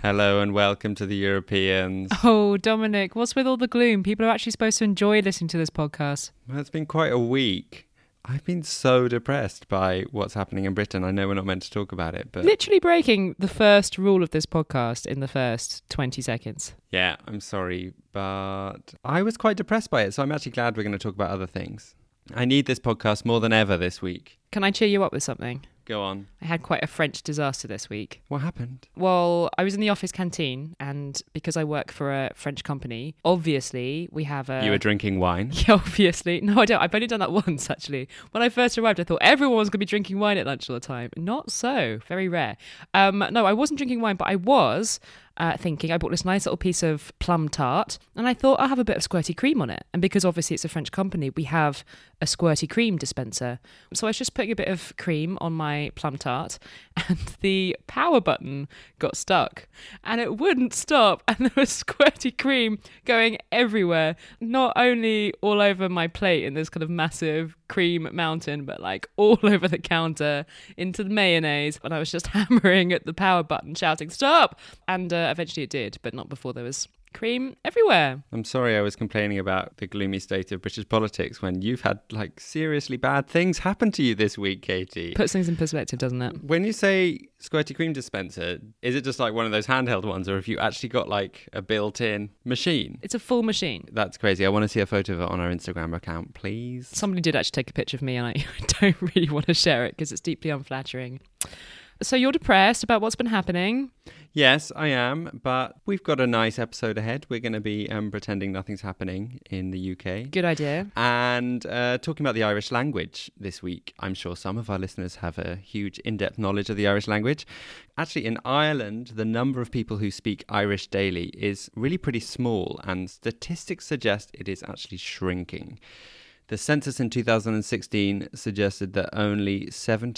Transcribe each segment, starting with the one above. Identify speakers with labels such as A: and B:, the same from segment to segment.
A: Hello and welcome to the Europeans.
B: Oh, Dominic, what's with all the gloom? People are actually supposed to enjoy listening to this podcast.
A: Well, it's been quite a week. I've been so depressed by what's happening in Britain. I know we're not meant to talk about it, but...
B: Literally breaking the first rule of this podcast in the first 20 seconds.
A: Yeah, I'm sorry, but I was quite depressed by it, so I'm actually glad we're going to talk about other things. I need this podcast more than ever this week.
B: Can I cheer you up with something?
A: Go on.
B: I had quite a French disaster this week.
A: What happened?
B: Well, I was in the office canteen, and because I work for a French company, obviously we have a...
A: You were drinking wine?
B: Yeah, obviously. No, I don't. I've only done that once, actually. When I first arrived, I thought everyone was going to be drinking wine at lunch all the time. Not so. Very rare. No, I wasn't drinking wine, but I was... thinking I bought this nice little piece of plum tart and I thought I'll have a bit of squirty cream on it, and because obviously it's a French company, we have a squirty cream dispenser, so I was just putting a bit of cream on my plum tart and the power button got stuck and it wouldn't stop, and there was squirty cream going everywhere, not only all over my plate in this kind of massive cream mountain, but like all over the counter into the mayonnaise, and I was just hammering at the power button shouting stop, and eventually it did, but not before there was cream everywhere.
A: I'm sorry I was complaining about the gloomy state of British politics when you've had like seriously bad things happen to you this week, Katie.
B: Puts things in perspective, doesn't it?
A: When you say squirty cream dispenser, is it just like one of those handheld ones, or have you actually got like a built-in machine?
B: It's a full machine.
A: That's crazy. I want to see a photo of it on our Instagram account, please.
B: Somebody did actually take a picture of me and I don't really want to share it because it's deeply unflattering. So you're depressed about what's been happening?
A: Yes, I am, but we've got a nice episode ahead. We're going to be pretending nothing's happening in the UK.
B: Good idea.
A: And talking about the Irish language this week. I'm sure some of our listeners have a huge in-depth knowledge of the Irish language. Actually, in Ireland, the number of people who speak Irish daily is really pretty small, and statistics suggest it is actually shrinking. The census in 2016 suggested that only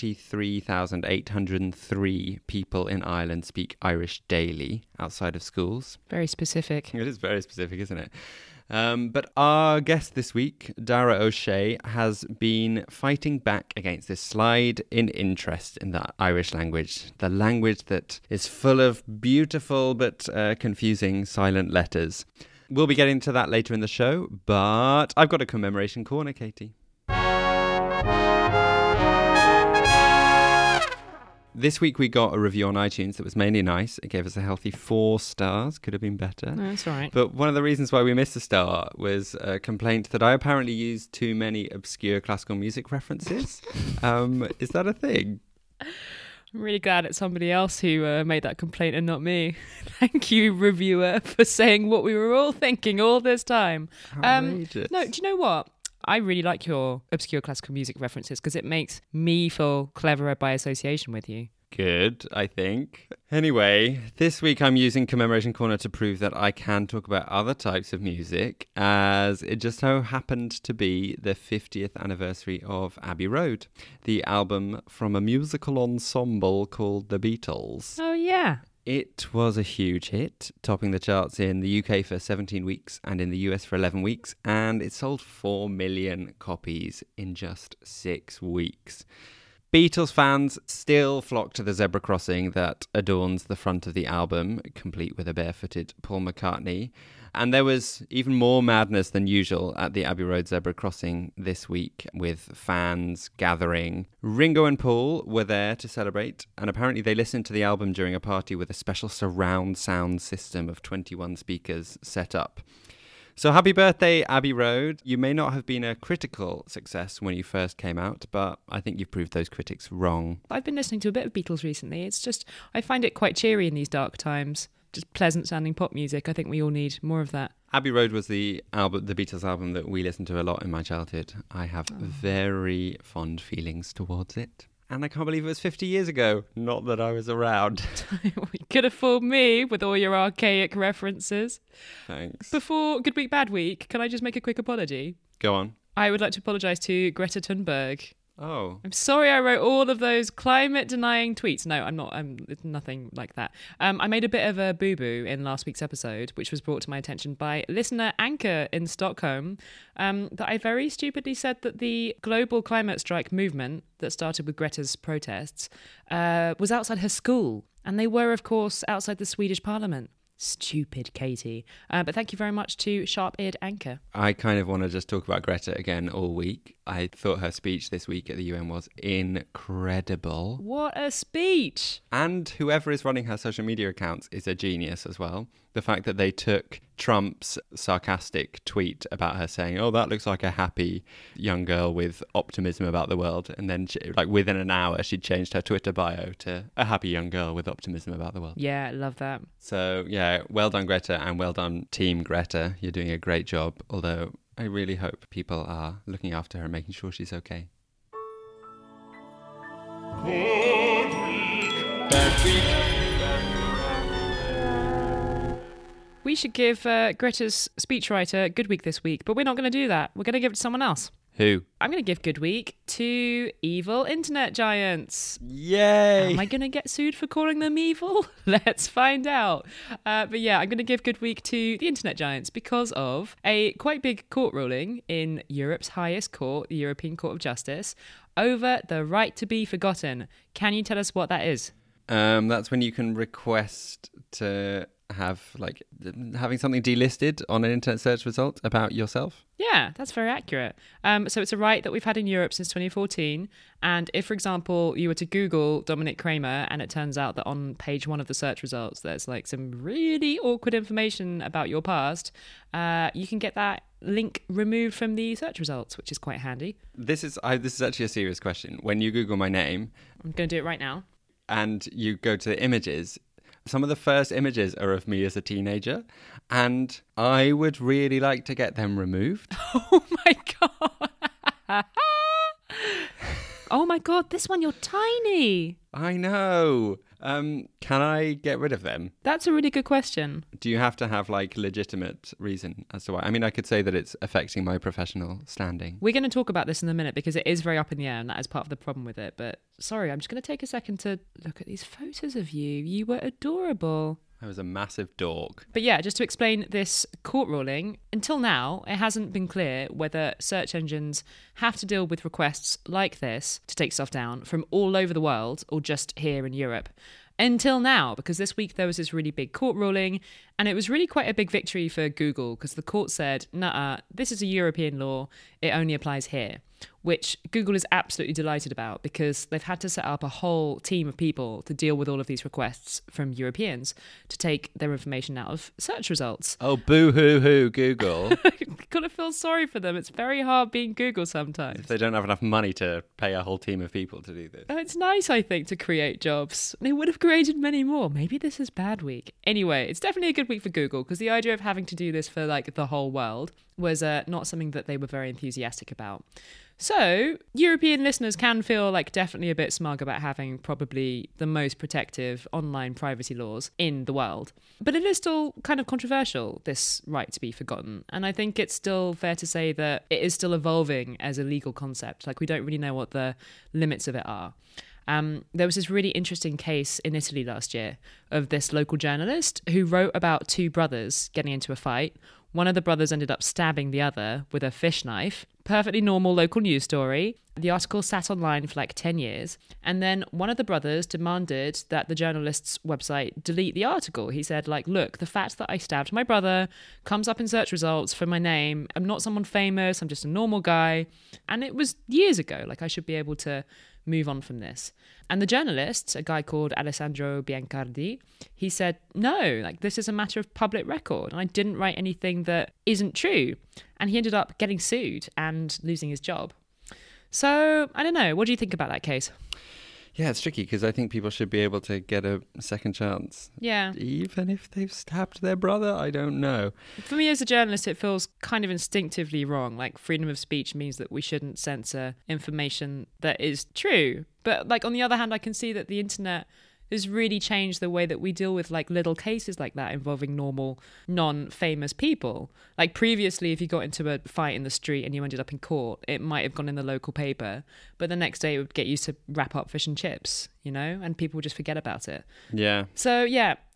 A: 73,803 people in Ireland speak Irish daily outside of schools.
B: Very specific.
A: It is very specific, isn't it? But our guest this week, Dara O'Shea, has been fighting back against this slide in interest in the Irish language, the language that is full of beautiful but confusing silent letters. We'll be getting to that later in the show, but I've got a commemoration corner, Katie. This week we got a review on iTunes that was mainly nice. It gave us a healthy 4 stars. Could have been better.
B: No, that's all right.
A: But one of the reasons why we missed a star was a complaint that I apparently used too many obscure classical music references. Is that a thing?
B: I'm really glad it's somebody else who made that complaint and not me. Thank you, reviewer, for saying what we were all thinking all this time.
A: Outrageous.
B: No, do you know what? I really like your obscure classical music references because it makes me feel cleverer by association with you.
A: Good, I think. Anyway, this week I'm using Commemoration Corner to prove that I can talk about other types of music, as it just so happened to be the 50th anniversary of Abbey Road, the album from a musical ensemble called The Beatles.
B: Oh, yeah.
A: It was a huge hit, topping the charts in the UK for 17 weeks and in the US for 11 weeks, and it sold 4 million copies in just 6 weeks. Beatles fans still flock to the zebra crossing that adorns the front of the album, complete with a barefooted Paul McCartney. And there was even more madness than usual at the Abbey Road zebra crossing this week, with fans gathering. Ringo and Paul were there to celebrate, and apparently they listened to the album during a party with a special surround sound system of 21 speakers set up. So happy birthday, Abbey Road. You may not have been a critical success when you first came out, but I think you've proved those critics wrong.
B: I've been listening to a bit of Beatles recently. It's just, I find it quite cheery in these dark times. Just pleasant sounding pop music. I think we all need more of that.
A: Abbey Road was the Beatles album that we listened to a lot in my childhood. I have very fond feelings towards it. And I can't believe it was 50 years ago. Not that I was around.
B: You could have fooled me with all your archaic references.
A: Thanks.
B: Before Good Week, Bad Week, can I just make a quick apology?
A: Go on.
B: I would like to apologise to Greta Thunberg.
A: Oh.
B: I'm sorry I wrote all of those climate-denying tweets. No, I'm not. It's nothing like that. I made a bit of a boo-boo in last week's episode, which was brought to my attention by listener Anka in Stockholm, that I very stupidly said that the global climate strike movement that started with Greta's protests was outside her school. And they were, of course, outside the Swedish parliament. Stupid Katie. But thank you very much to Sharp-Eared Anchor.
A: I kind of want to just talk about Greta again all week. I thought her speech this week at the UN was incredible.
B: What a speech!
A: And whoever is running her social media accounts is a genius as well. The fact that they took Trump's sarcastic tweet about her saying, oh, that looks like a happy young girl with optimism about the world. And then within an hour, she'd changed her Twitter bio to a happy young girl with optimism about the world.
B: Yeah, love that.
A: So, yeah, well done, Greta, and well done, Team Greta. You're doing a great job, although I really hope people are looking after her and making sure she's okay.
C: Good week. Bad week.
B: We should give Greta's speechwriter Good Week this week, but we're not going to do that. We're going to give it to someone else.
A: Who?
B: I'm going to give Good Week to evil internet giants.
A: Yay!
B: Am I going to get sued for calling them evil? Let's find out. But yeah, I'm going to give Good Week to the internet giants because of a quite big court ruling in Europe's highest court, the European Court of Justice, over the right to be forgotten. Can you tell us what that is?
A: That's when you can request to have having something delisted on an internet search result about yourself.
B: Yeah, that's very accurate. So it's a right that we've had in Europe since 2014. And if, for example, you were to Google Dominic Kramer and it turns out that on page 1 of the search results, there's some really awkward information about your past, you can get that link removed from the search results, which is quite handy.
A: This is actually a serious question. When you Google my name,
B: I'm going to do it right now.
A: And you go to the images, some of the first images are of me as a teenager, and I would really like to get them removed.
B: Oh my God. Oh my God, this one, you're tiny.
A: I know. Can I get rid of them?
B: That's a really good question.
A: Do you have to have legitimate reason as to why? I mean, I could say that it's affecting my professional standing.
B: We're going to talk about this in a minute because it is very up in the air and that is part of the problem with it. But sorry, I'm just going to take a second to look at these photos of you. You were adorable.
A: I was a massive dork.
B: But yeah, just to explain this court ruling, until now, it hasn't been clear whether search engines have to deal with requests like this to take stuff down from all over the world or just here in Europe. Until now, because this week there was this really big court ruling and it was really quite a big victory for Google because the court said, nah, this is a European law, it only applies here, which Google is absolutely delighted about because they've had to set up a whole team of people to deal with all of these requests from Europeans to take their information out of search results.
A: Oh, boo-hoo-hoo, Google.
B: You've got to feel sorry for them. It's very hard being Google sometimes.
A: If they don't have enough money to pay a whole team of people to do this.
B: It's nice, I think, to create jobs. They would have created many more. Maybe this is bad week. Anyway, it's definitely a good week for Google because the idea of having to do this for the whole world was not something that they were very enthusiastic about. So, European listeners can feel definitely a bit smug about having probably the most protective online privacy laws in the world. But it is still kind of controversial, this right to be forgotten. And I think it's still fair to say that it is still evolving as a legal concept. We don't really know what the limits of it are. There was this really interesting case in Italy last year of this local journalist who wrote about two brothers getting into a fight. One of the brothers ended up stabbing the other with a fish knife. Perfectly normal local news story. The article sat online for 10 years. And then one of the brothers demanded that the journalist's website delete the article. He said, look, the fact that I stabbed my brother comes up in search results for my name. I'm not someone famous. I'm just a normal guy. And it was years ago. I should be able to move on from this. And the journalist, a guy called Alessandro Biancardi, he said, no, this is a matter of public record. And I didn't write anything that isn't true. And he ended up getting sued and losing his job. So, I don't know. What do you think about that case?
A: Yeah, it's tricky because I think people should be able to get a second chance.
B: Yeah.
A: Even if they've stabbed their brother, I don't know.
B: For me as a journalist, it feels kind of instinctively wrong. Freedom of speech means that we shouldn't censor information that is true. But on the other hand, I can see that the internet has really changed the way that we deal with little cases like that involving normal, non-famous people. Previously, if you got into a fight in the street and you ended up in court, it might have gone in the local paper, but the next day it would get used to wrap up fish and chips, and people would just forget about it.
A: Yeah.
B: So yeah,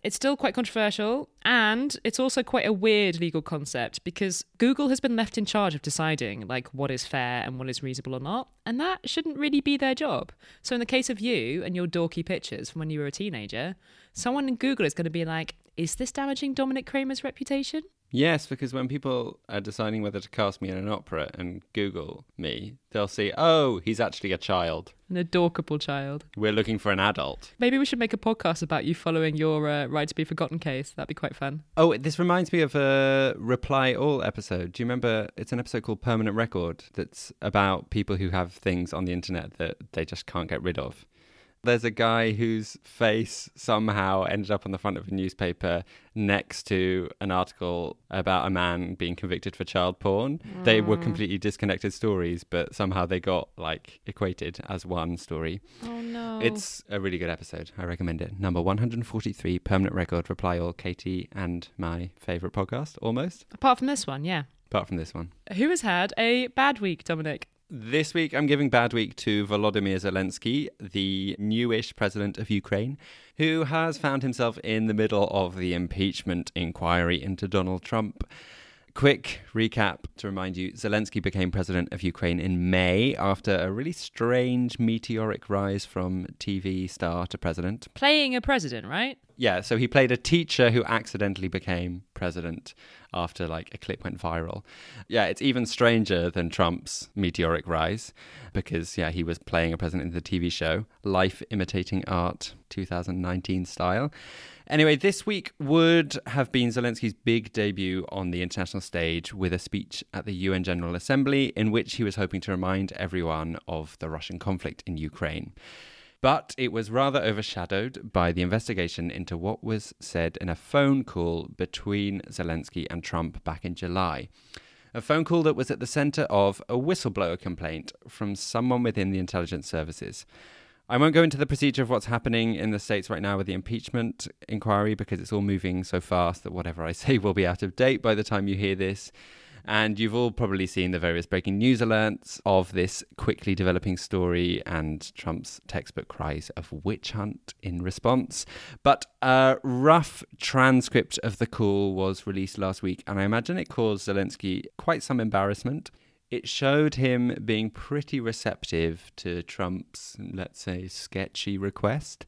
B: It's still quite controversial, and it's also quite a weird legal concept because Google has been left in charge of deciding like what is fair and what is reasonable or not, and that shouldn't really be their job. So in the case of you and your dorky pictures from when you were a teenager, someone in Google is going to be like, is this damaging Dominic Kramer's reputation?
A: Yes, because when people are deciding whether to cast me in an opera and Google me, they'll see, oh, he's actually a child.
B: An adorable child.
A: We're looking for an adult.
B: Maybe we should make a podcast about you following your Right to Be Forgotten case. That'd be quite fun.
A: Oh, this reminds me of a Reply All episode. Do you remember? It's an episode called Permanent Record that's about people who have things on the internet that they just can't get rid of. There's a guy whose face somehow ended up on the front of a newspaper next to an article about a man being convicted for child porn. They were completely disconnected stories, but somehow they got equated as one story.
B: Oh no.
A: It's a really good episode. I recommend it. Number 143, Permanent Record, Reply All, Katie and my favourite podcast, almost.
B: Apart from this one, yeah.
A: Apart from this one.
B: Who has had a bad week, Dominic?
A: This week, I'm giving bad week to Volodymyr Zelensky, the newish president of Ukraine, who has found himself in the middle of the impeachment inquiry into Donald Trump. Quick recap to remind you, Zelensky became president of Ukraine in May after a really strange meteoric rise from TV star to president.
B: Playing a president, right?
A: Yeah, so he played a teacher who accidentally became president after a clip went viral. Yeah, it's even stranger than Trump's meteoric rise because, yeah, he was playing a president in the TV show Life Imitating Art 2019 style. Anyway, this week would have been Zelensky's big debut on the international stage with a speech at the UN General Assembly in which he was hoping to remind everyone of the Russian conflict in Ukraine. But it was rather overshadowed by the investigation into what was said in a phone call between Zelensky and Trump back in July. A phone call that was at the centre of a whistleblower complaint from someone within the intelligence services. I won't go into the procedure of what's happening in the States right now with the impeachment inquiry because it's all moving so fast that whatever I say will be out of date by the time you hear this. And you've all probably seen the various breaking news alerts of this quickly developing story and Trump's textbook cries of witch hunt in response. But a rough transcript of the call was released last week, and I imagine it caused Zelensky quite some embarrassment. It showed him being pretty receptive to Trump's, let's say, sketchy request.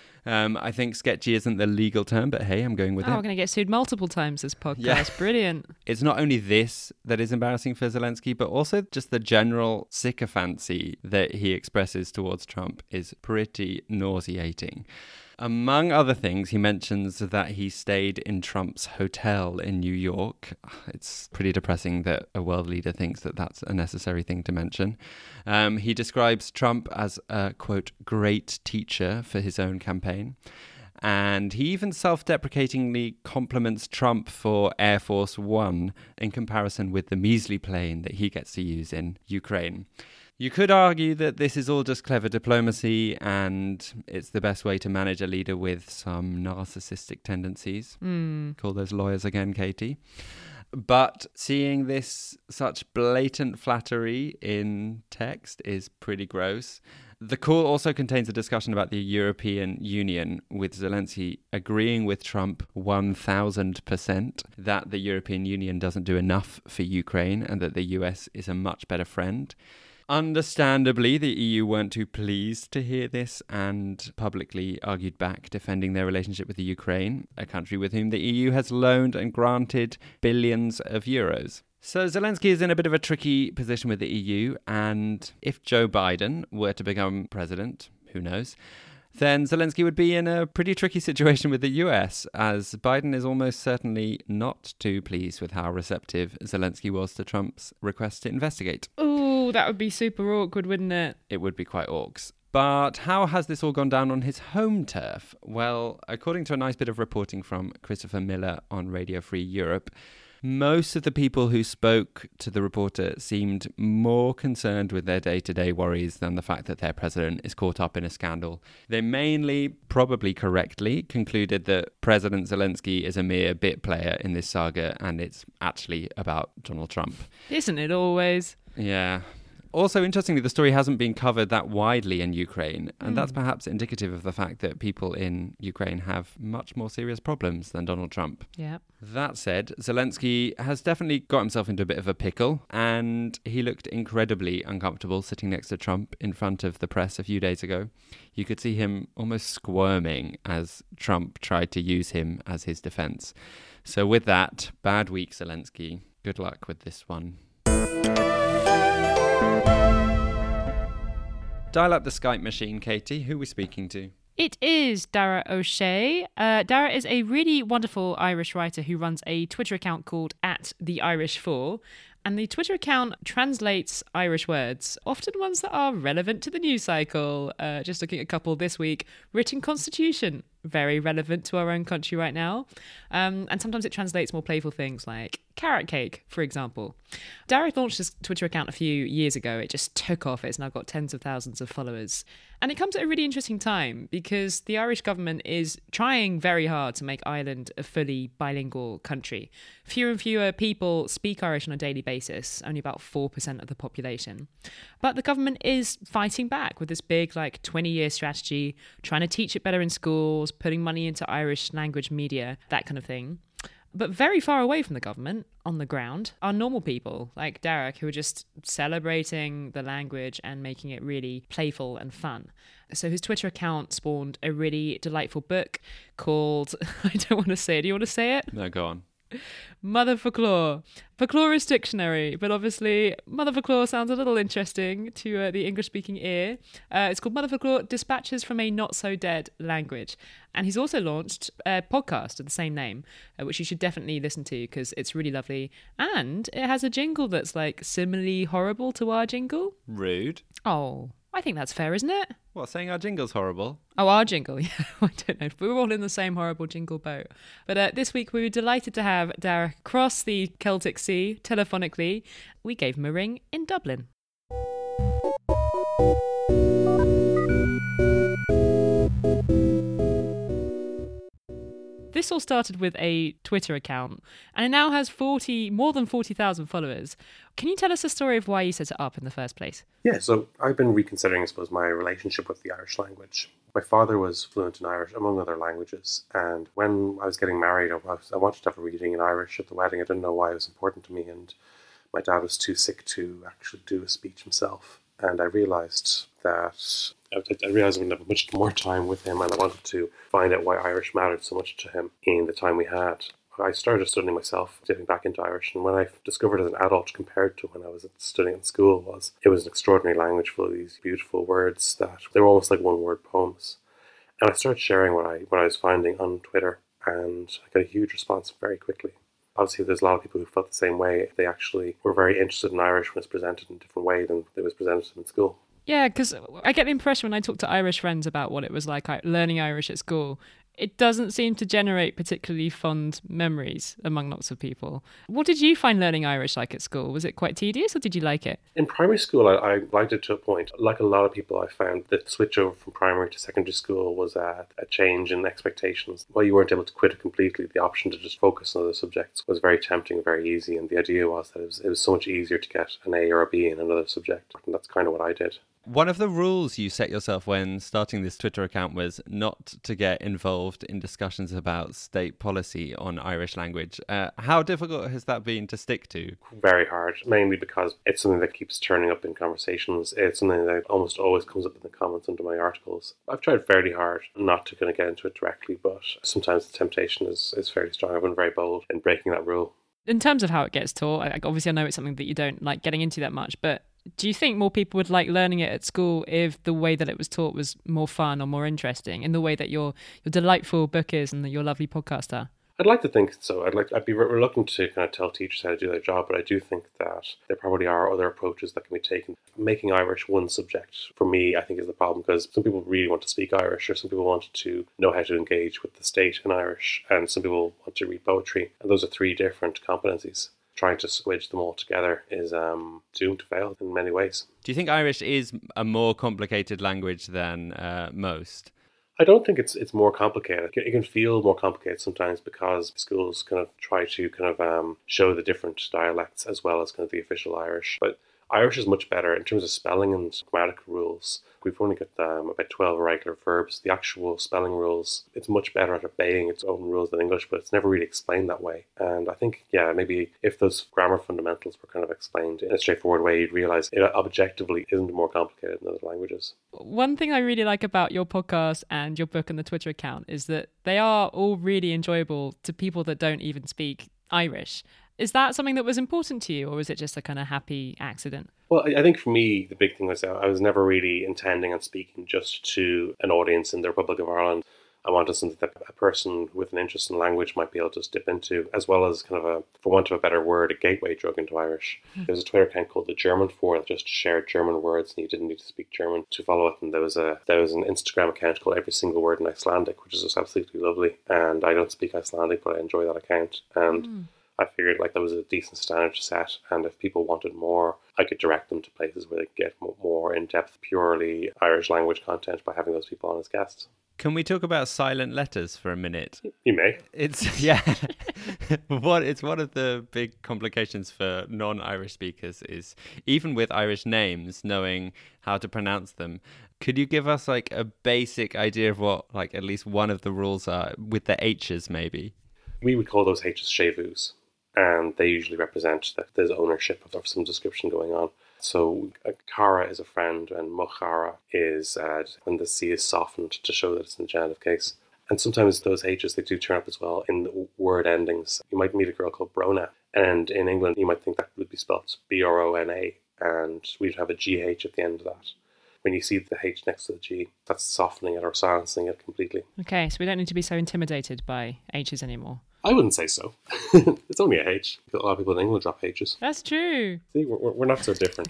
A: I think sketchy isn't the legal term, but hey, I'm going with it.
B: We're going to get sued multiple times this podcast.
A: Yeah.
B: Brilliant.
A: It's not only this that is embarrassing for Zelensky, but also just the general sycophancy that he expresses towards Trump is pretty nauseating. Among other things, he mentions that he stayed in Trump's hotel in New York. It's pretty depressing that a world leader thinks that that's a necessary thing to mention. He describes Trump as a, quote, great teacher for his own campaign. And he even self-deprecatingly compliments Trump for Air Force One in comparison with the measly plane that he gets to use in Ukraine. You could argue that this is all just clever diplomacy and it's the best way to manage a leader with some narcissistic tendencies. Call those lawyers again, Katie. But seeing this such blatant flattery in text is pretty gross. The call also contains a discussion about the European Union, with Zelensky agreeing with Trump 1,000% that the European Union doesn't do enough for Ukraine and that the US is a much better friend. Understandably, the EU weren't too pleased to hear this and publicly argued back, defending their relationship with the Ukraine, a country with whom the EU has loaned and granted billions of euros. So Zelensky is in a bit of a tricky position with the EU, and if Joe Biden were to become president, who knows, then Zelensky would be in a pretty tricky situation with the US, as Biden is almost certainly not too pleased with how receptive Zelensky was to Trump's request to investigate.
B: Ooh, that would be super awkward, wouldn't it?
A: It would be quite orcs. But how has this all gone down on his home turf? Well, according to a nice bit of reporting from Christopher Miller on Radio Free Europe, most of the people who spoke to the reporter seemed more concerned with their day-to-day worries than the fact that their president is caught up in a scandal. They mainly, probably correctly, concluded that President Zelensky is a mere bit player in this saga and it's actually about Donald Trump.
B: Isn't it always?
A: Yeah. Also, interestingly, the story hasn't been covered that widely in Ukraine, and that's perhaps indicative of the fact that people in Ukraine have much more serious problems than Donald Trump.
B: Yeah.
A: That said, Zelensky has definitely got himself into a bit of a pickle, and he looked incredibly uncomfortable sitting next to Trump in front of the press a few days ago. You could see him almost squirming as Trump tried to use him as his defense. So with that, bad week, Zelensky. Good luck with this one. Dial up the Skype machine, Katie. Who are we speaking to?
B: It is Dara O'Shea. Dara is a really wonderful Irish writer who runs a Twitter account called @TheIrish4. And the Twitter account translates Irish words, often ones that are relevant to the news cycle. Just looking at a couple this week. Written constitution, very relevant to our own country right now. And sometimes it translates more playful things like carrot cake, for example. Dara launched this Twitter account a few years ago. It just took off. It's now got tens of thousands of followers. And it comes at a really interesting time because the Irish government is trying very hard to make Ireland a fully bilingual country. Fewer and fewer people speak Irish on a daily basis, only about 4% of the population. But the government is fighting back with this big 20-year strategy, trying to teach it better in schools, putting money into Irish language media, that kind of thing. But very far away from the government, on the ground, are normal people like Derek who are just celebrating the language and making it really playful and fun. So his Twitter account spawned a really delightful book called, I don't want to say it. Do you want to say it?
A: No, go on.
B: Mother Folklore. Folklorist dictionary, but obviously Mother Folklore sounds a little interesting to the English-speaking ear. It's called Mother Folklore, Dispatches from a Not-So-Dead Language. And he's also launched a podcast of the same name, which you should definitely listen to because it's really lovely. And it has a jingle that's similarly horrible to our jingle.
A: Rude.
B: Oh, I think that's fair, isn't it?
A: What, saying our jingle's horrible?
B: Oh, our jingle, yeah. I don't know. We're all in the same horrible jingle boat. But this week we were delighted to have Derek cross the Celtic Sea telephonically. We gave him a ring in Dublin. This all started with a Twitter account, and it now has more than 40,000 followers. Can you tell us the story of why you set it up in the first place?
D: Yeah, so I've been reconsidering, I suppose, my relationship with the Irish language. My father was fluent in Irish, among other languages, and when I was getting married, I wanted to have a reading in Irish at the wedding. I didn't know why it was important to me, and my dad was too sick to actually do a speech himself. And I realised that I wouldn't have much more time with him, and I wanted to find out why Irish mattered so much to him in the time we had. I started studying myself, dipping back into Irish, and when I discovered as an adult compared to when I was studying in school, it was an extraordinary language full of these beautiful words that they were almost like one-word poems. And I started sharing what I was finding on Twitter, and I got a huge response very quickly. Obviously, there's a lot of people who felt the same way. They actually were very interested in Irish when it's presented in a different way than it was presented in school.
B: Yeah, because I get the impression when I talk to Irish friends about what it was like learning Irish at school, it doesn't seem to generate particularly fond memories among lots of people. What did you find learning Irish like at school? Was it quite tedious or did you like it?
D: In primary school, I liked it to a point. Like a lot of people, I found the switch over from primary to secondary school was a change in expectations. While you weren't able to quit it completely, the option to just focus on other subjects was very tempting and very easy. And the idea was that it was so much easier to get an A or a B in another subject. And that's kind of what I did.
A: One of the rules you set yourself when starting this Twitter account was not to get involved in discussions about state policy on Irish language. How difficult has that been to stick to?
D: Very hard, mainly because it's something that keeps turning up in conversations. It's something that almost always comes up in the comments under my articles. I've tried fairly hard not to kind of get into it directly, but sometimes the temptation is fairly strong. I've been very bold in breaking that rule.
B: In terms of how it gets taught, obviously I know it's something that you don't like getting into that much, but do you think more people would like learning it at school if the way that it was taught was more fun or more interesting, in the way that your delightful book is and that your lovely podcast are?
D: I'd like to think so. I'd be reluctant to kind of tell teachers how to do their job, but I do think that there probably are other approaches that can be taken. Making Irish one subject, for me, I think is the problem, because some people really want to speak Irish, or some people want to know how to engage with the state in Irish, and some people want to read poetry, and those are three different competencies. Trying to squidge them all together is doomed to fail in many ways.
A: Do you think Irish is a more complicated language than most?
D: I don't think it's more complicated. It can feel more complicated sometimes because schools kind of try to show the different dialects as well as kind of the official Irish. But Irish is much better in terms of spelling and grammatical rules. We've only got about 12 regular verbs. The actual spelling rules, it's much better at obeying its own rules than English, but it's never really explained that way. And I think, maybe if those grammar fundamentals were kind of explained in a straightforward way, you'd realise it objectively isn't more complicated than other languages.
B: One thing I really like about your podcast and your book and the Twitter account is that they are all really enjoyable to people that don't even speak Irish. Is that something that was important to you, or was it just a kind of happy accident?
D: Well, I think for me, the big thing was I was never really intending on speaking just to an audience in the Republic of Ireland. I wanted something that a person with an interest in language might be able to just dip into, as well as kind of for want of a better word, a gateway drug into Irish. There's a Twitter account called the German For that just shared German words, and you didn't need to speak German to follow it. And there was an Instagram account called Every Single Word in Icelandic, which is just absolutely lovely. And I don't speak Icelandic, but I enjoy that account. And I figured that was a decent standard to set, and if people wanted more, I could direct them to places where they could get more in-depth, purely Irish language content by having those people on as guests.
A: Can we talk about silent letters for a minute?
D: You may.
A: It's it's one of the big complications for non-Irish speakers is even with Irish names, knowing how to pronounce them. Could you give us a basic idea of what at least one of the rules are with the H's maybe?
D: We would call those H's shevus, and they usually represent that there's ownership of some description going on. So cara is a friend, and mochara is when the C is softened to show that it's in the genitive case. And sometimes those H's, they do turn up as well in the word endings. You might meet a girl called Brona, and in England you might think that would be spelled B-R-O-N-A, and we'd have a G-H at the end of that. When you see the H next to the G, that's softening it or silencing it completely.
B: Okay, so we don't need to be so intimidated by H's anymore.
D: I wouldn't say so. It's only a H. A lot of people in England drop H's.
B: That's true.
D: See, we're not so different.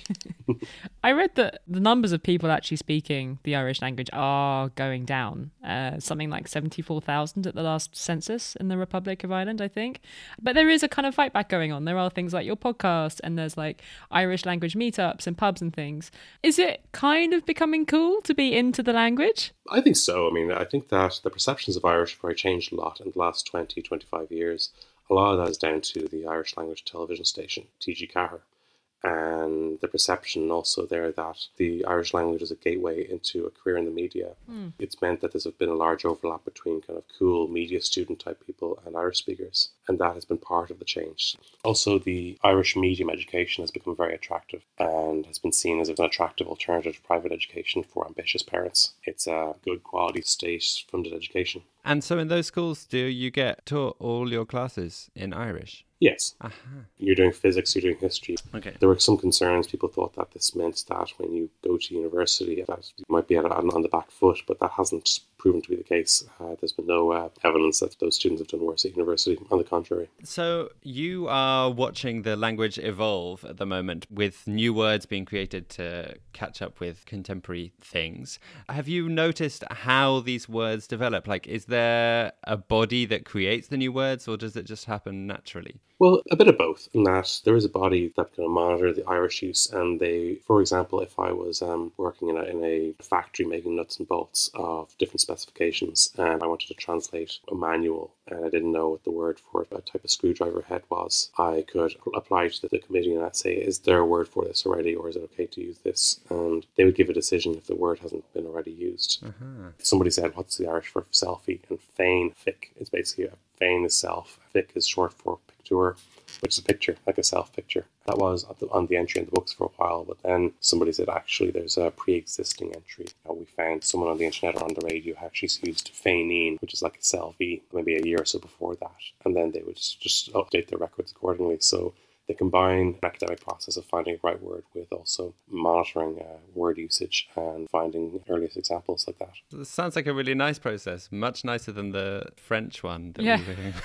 B: I read that the numbers of people actually speaking the Irish language are going down. Something like 74,000 at the last census in the Republic of Ireland, I think. But there is a kind of fight back going on. There are things like your podcast, and there's Irish language meetups and pubs and things. Is it kind of becoming cool to be into the language?
D: I think so. I mean, I think that the perceptions of Irish have very changed a lot in the last 20, 25 years. A lot of that is down to the Irish language television station, TG Cahir, and the perception also there that the Irish language is a gateway into a career in the media. It's meant that there's been a large overlap between kind of cool media student type people and Irish speakers, and that has been part of the change. Also, the Irish medium education has become very attractive and has been seen as an attractive alternative to private education for ambitious parents. It's a good quality state-funded education.
A: And so in those schools, do you get taught all your classes in Irish?
D: Yes. You're doing physics, you're doing history.
A: Okay.
D: There were some concerns. People thought that this meant that when you go to university, that you might be on the back foot, but that hasn't proven to be the case. There's been no evidence that those students have done worse at university. On the contrary.
A: So you are watching the language evolve at the moment with new words being created to catch up with contemporary things. Have you noticed how these words develop? Is there a body that creates the new words, or does it just happen naturally?
D: Well, a bit of both, in that there is a body that can monitor the Irish use, and they, for example, if I was working in a factory making nuts and bolts of different specifications, and I wanted to translate a manual, and I didn't know what the word for a type of screwdriver head was, I could apply to the committee and I'd say, is there a word for this already, or is it okay to use this? And they would give a decision if the word hasn't been already used. Somebody said, what's the Irish for selfie? And féin, fic, is basically féin is self, fic is short for picture, which is a picture, like a self picture. That was on the entry in the books for a while, but then somebody said, actually, there's a pre-existing entry. We found someone on the internet or on the radio who actually used féinine, which is like a selfie, maybe a year or so before that. And then they would just update their records accordingly. So they combine an academic process of finding the right word with also monitoring word usage and finding earliest examples like that.
A: It sounds like a really nice process, much nicer than the French one.
B: Yeah.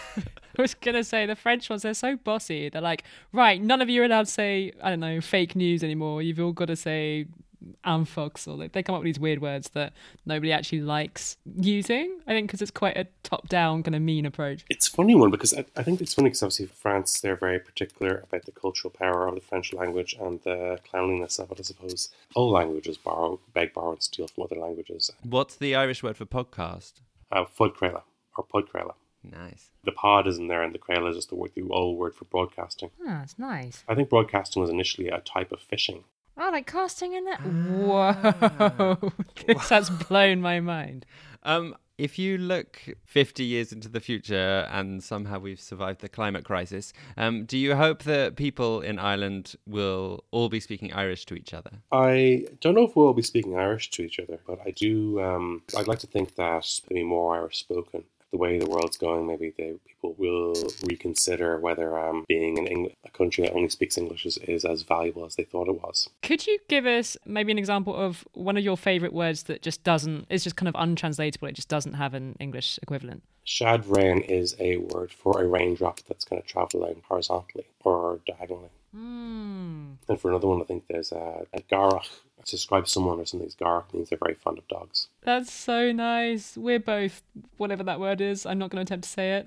B: I was going to say, the French ones, they're so bossy. They're like, right, none of you are allowed to say, I don't know, fake news anymore. You've all got to say Anfox, or they come up with these weird words that nobody actually likes using, I think, because it's quite a top-down kind of mean approach.
D: It's a funny one, because I think it's funny because obviously France, they're very particular about the cultural power of the French language and the cleanliness of it, I suppose. All languages beg, borrow and steal from other languages.
A: What's the Irish word for podcast?
D: Fudcrela or Pudcrela.
A: Nice.
D: The pod isn't there, and the Creole is just the old word for broadcasting.
B: Oh, that's nice.
D: I think broadcasting was initially a type of fishing.
B: Oh, like casting in it? Whoa. This has blown my mind.
A: If you look 50 years into the future and somehow we've survived the climate crisis, do you hope that people in Ireland will all be speaking Irish to each other?
D: I don't know if we'll be speaking Irish to each other, but I do. I'd like to think that there'll be more Irish spoken. The way the world's going, maybe people will reconsider whether being in a country that only speaks English is as valuable as they thought it was.
B: Could you give us maybe an example of one of your favourite words that just is just kind of untranslatable, it just doesn't have an English equivalent?
D: Shad rain is a word for a raindrop that's going to travel along horizontally or diagonally. And for another one, I think there's a garach. To describe someone or something's garach means they're very fond of dogs.
B: That's so nice. We're both, whatever that word is, I'm not going to attempt to say it.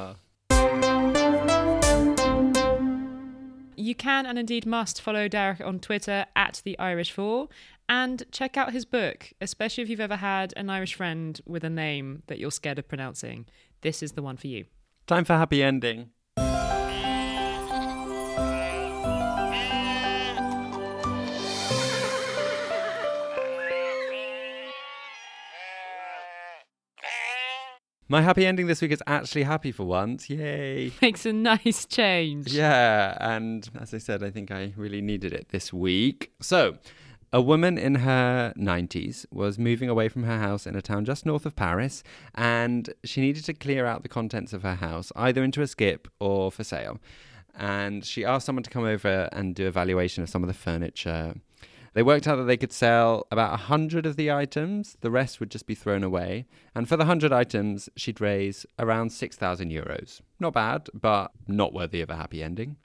B: You can and indeed must follow Derek on Twitter at The Irish Fool and check out his book, especially if you've ever had an Irish friend with a name that you're scared of pronouncing. This is the one for you.
A: Time for happy ending. My happy ending this week is actually happy for once. Yay.
B: Makes a nice change.
A: Yeah, and as I said, I think I really needed it this week. So, a woman in her 90s was moving away from her house in a town just north of Paris, and she needed to clear out the contents of her house, either into a skip or for sale. And she asked someone to come over and do a valuation of some of the furniture. They worked out that they could sell about 100 of the items. The rest would just be thrown away. And for the 100 items, she'd raise around 6,000 euros. Not bad, but not worthy of a happy ending.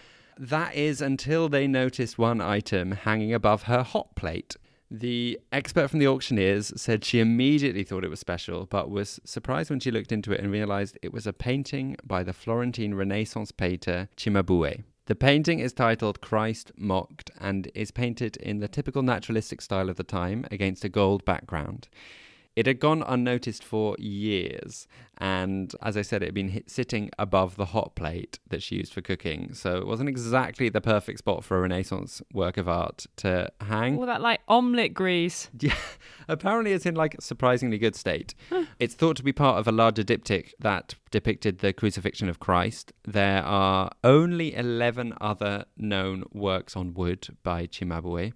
A: That is until they noticed one item hanging above her hot plate. The expert from the auctioneers said she immediately thought it was special, but was surprised when she looked into it and realised it was a painting by the Florentine Renaissance painter Cimabue. The painting is titled Christ Mocked and is painted in the typical naturalistic style of the time against a gold background. It had gone unnoticed for years, and as I said, it had been sitting above the hot plate that she used for cooking, so it wasn't exactly the perfect spot for a Renaissance work of art to hang.
B: All that like omelette grease.
A: Yeah, apparently it's in like surprisingly good state. It's thought to be part of a larger diptych that depicted the crucifixion of Christ. There are only 11 other known works on wood by Cimabue.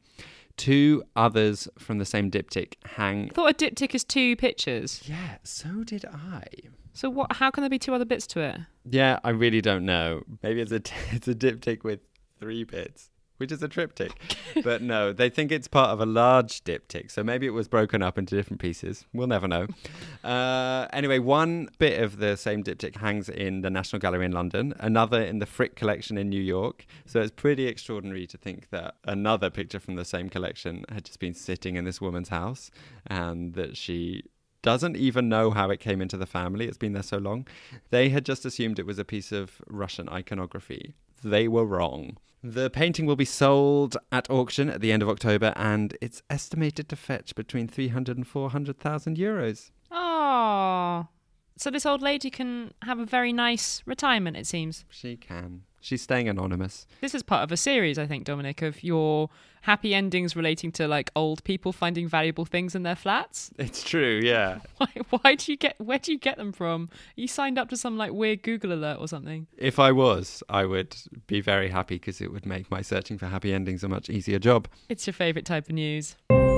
A: 2 others from the same diptych hang.
B: I thought a diptych is 2 pictures.
A: Yeah, so did I.
B: So what? How can there be 2 other bits to it?
A: Yeah, I really don't know. Maybe it's a diptych with 3 bits, which is a triptych. But no, they think it's part of a large diptych, so maybe it was broken up into different pieces. We'll never know. Anyway, one bit of the same diptych hangs in the National Gallery in London, another in the Frick collection in New York. So it's pretty extraordinary to think that another picture from the same collection had just been sitting in this woman's house and that she doesn't even know how it came into the family. It's been there so long. They had just assumed it was a piece of Russian iconography. They were wrong. The painting will be sold at auction at the end of October, and it's estimated to fetch between 300 and 400,000 euros.
B: Oh, so this old lady can have a very nice retirement, it seems.
A: She can. She's staying anonymous.
B: This is part of a series, I think, Dominic, of your happy endings relating to like old people finding valuable things in their flats.
A: It's true, yeah.
B: Where do you get them from? You signed up to some like weird Google alert or something?
A: If I was, I would be very happy because it would make my searching for happy endings a much easier job.
B: It's your favourite type of news.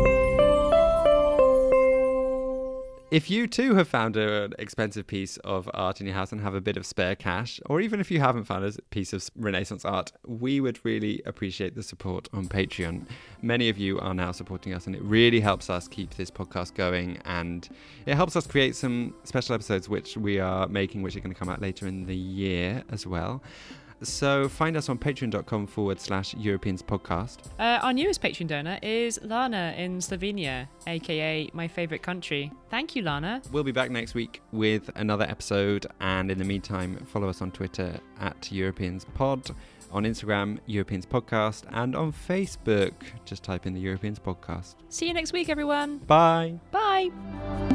A: If you too have found an expensive piece of art in your house and have a bit of spare cash, or even if you haven't found a piece of Renaissance art, we would really appreciate the support on Patreon. Many of you are now supporting us, and it really helps us keep this podcast going, and it helps us create some special episodes which we are making, which are going to come out later in the year as well. So find us on patreon.com/Europeans podcast.
B: Our newest Patreon donor is Lana in Slovenia, aka my favourite country. Thank you, Lana.
A: We'll be back next week with another episode, and in the meantime, follow us on Twitter @EuropeansPod, on Instagram, Europeans Podcast, and on Facebook, just type in the Europeans Podcast.
B: See you next week, everyone.
A: Bye.
B: Bye.